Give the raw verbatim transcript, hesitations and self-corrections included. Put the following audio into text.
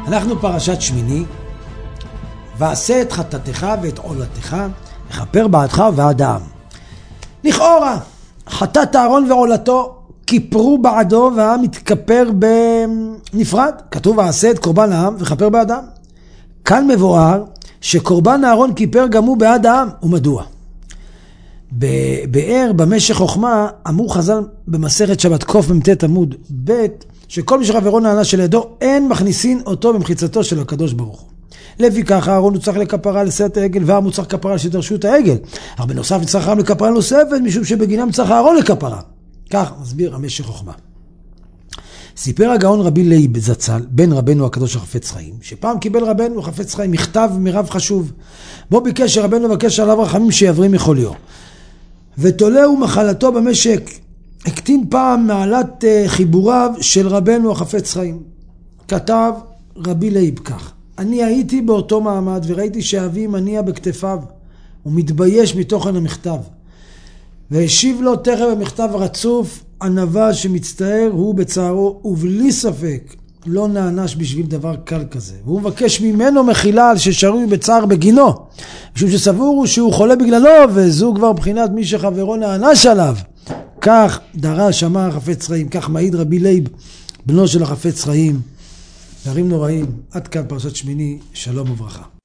אנחנו פרשת שמיני, ועשה את חטאתך ואת עולתך, וכפר בעדך ובעד העם. לכאורה, חטאת אהרון ועולתו כיפרו בעדו, והעם מתכפר בנפרד. כתוב ועשה את קורבן העם וכפר בעד העם. כאן מבואר שקורבן אהרון כיפר גם הוא בעד העם. ומדוע? בבאר במשך חוכמה אמרו חז"ל במסכת שבת קוף במתת עמוד ב' שכל מי שחברו נענה שלידו אין מכניסין אותו במחיצתו של הקדוש ברוך הוא. לפיכך אהרון הוא צריך לכפרה לשאת העגל, והעם הוא צריך לכפרה שדרשו את העגל. אך בנוסף צריך העם לכפרה נוספת, משום שבגינם צריך אהרון לכפרה. כך מסביר המשך חוכמה. סיפר הגאון רבי לייב זצ"ל, בן רבנו הקדוש החפץ חיים, שפעם קיבל רבנו החפץ חיים מכתב מרב חשוב, בו ביקש שרבנו מבקש עליו רחמים שיעברי מחוליו. ותולהו מחלתו במשק, הקטין פעם מעלת חיבוריו של רבנו החפץ חיים. כתב רבי לייב כך: אני הייתי באותו מעמד וראיתי שאבי מניע בכתפיו ומתבייש מתוכן המכתב, והשיב לו תכף במכתב רצוף ענווה שמצטער הוא בצערו, ובלי ספק לא נענש בשביל דבר קל כזה, והוא מבקש ממנו מחילה על ששרוי בצער בגינו, משום שסבור הוא שהוא חולה בגללו, וזו כבר בחינת מי שחברו נענש עליו. כך דרש אמר החפץ חיים, כך מעיד רבי לייב בנו של החפץ חיים. דברים נוראים. עד כאן פרשת שמיני, שלום וברכה.